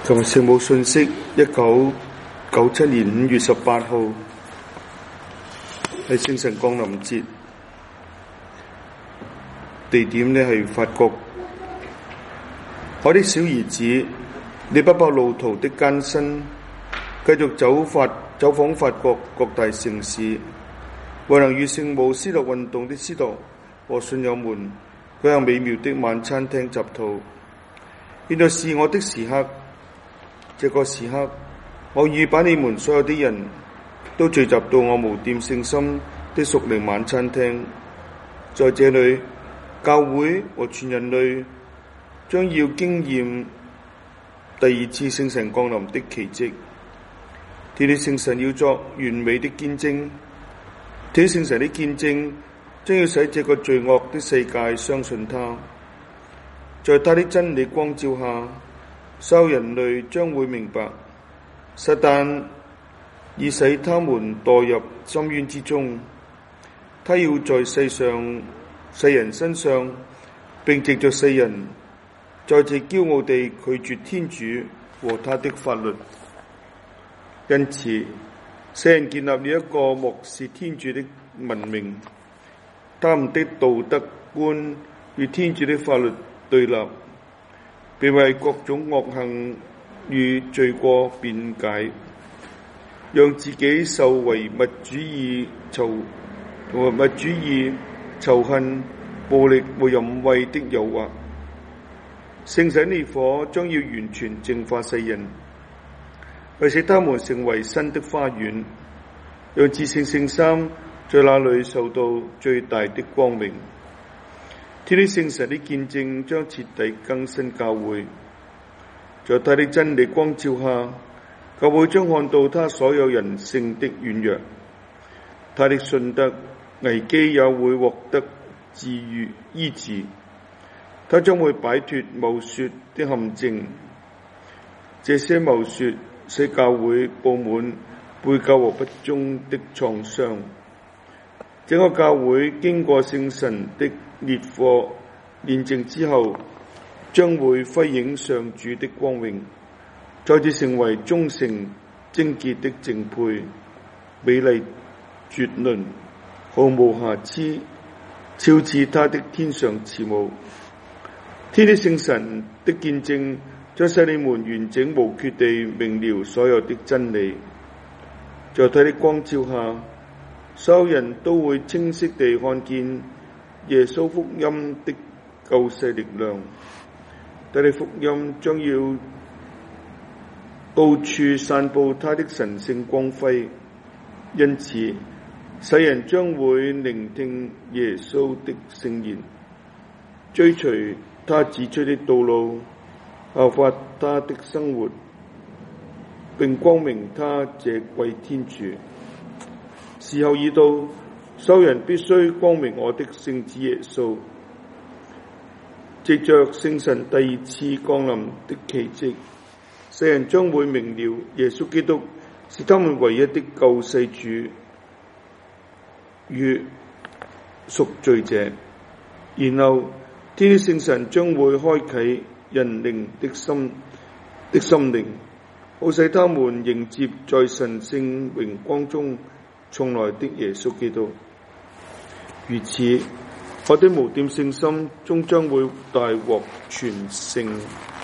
今日聖母信息1997年5月18號係聖神降臨節，地點呢係法國。我的小兒子，你不怕路途的艱辛，繼續走訪法國各大城市，為能與聖母司鐸運動的司鐸和信友們舉行美妙的晚餐廳集禱。現在是我的時刻，這個時刻，我願把你們所有的人都聚集到我無玷聖心的屬靈晚餐廳。在這裏，教會和全人類將要經驗第二次聖神降臨的奇蹟。天主聖神要作完美的見證，天主聖神的見證將要使這個罪惡的世界相信他。在他的真理光照下，所有人類將會明白，撒旦已使他們墮入深淵之中。他要在世人身上，並藉着世人，再次驕傲地拒絕天主和他的法律。因此，世人建立了一個漠視天主的文明，他們的道德觀與天主的法律對立，並為各種惡行與罪過辯解，讓自己受唯物主義仇恨、暴力和淫穢的誘惑。聖神烈火將要完全淨化世人，為使他們成為新的花園，讓至聖聖三在那裏受到最大的光榮。天主聖神的見證將徹底更新教會，在他的真理光照下，教會將看到他所有人性的軟弱，他的信德危機也會獲得醫治，他將會擺脫謬說的陷阱。這些謬說使教會布滿背教和不忠的創傷。整個教會經過聖神的烈火煉淨之後，將會輝映上主的光榮，再次成為忠誠貞潔的淨配，美麗絕倫，毫無瑕疵，超似他的天上慈母。天主聖神的見證將使你們完整無缺地明了所有的真理，在他的光照下，所有人都會清晰地看見耶穌福音的救世力量。他的福音將要到處散布他的神聖光輝，因此世人將會聆聽耶穌的聖言，追隨他指出的道路，效法他的生活，並光明他這位天主。時候已到，所有人必須光明我的聖子耶穌。藉着聖神第二次降臨的奇蹟，世人將會明了耶穌基督是他們唯一的救世主與贖罪者。然後天主聖神將會開啟人靈的心靈，好使他們迎接在神聖榮光中從來的耶穌基督。如此，我的無玷聖心終將會大獲全勝。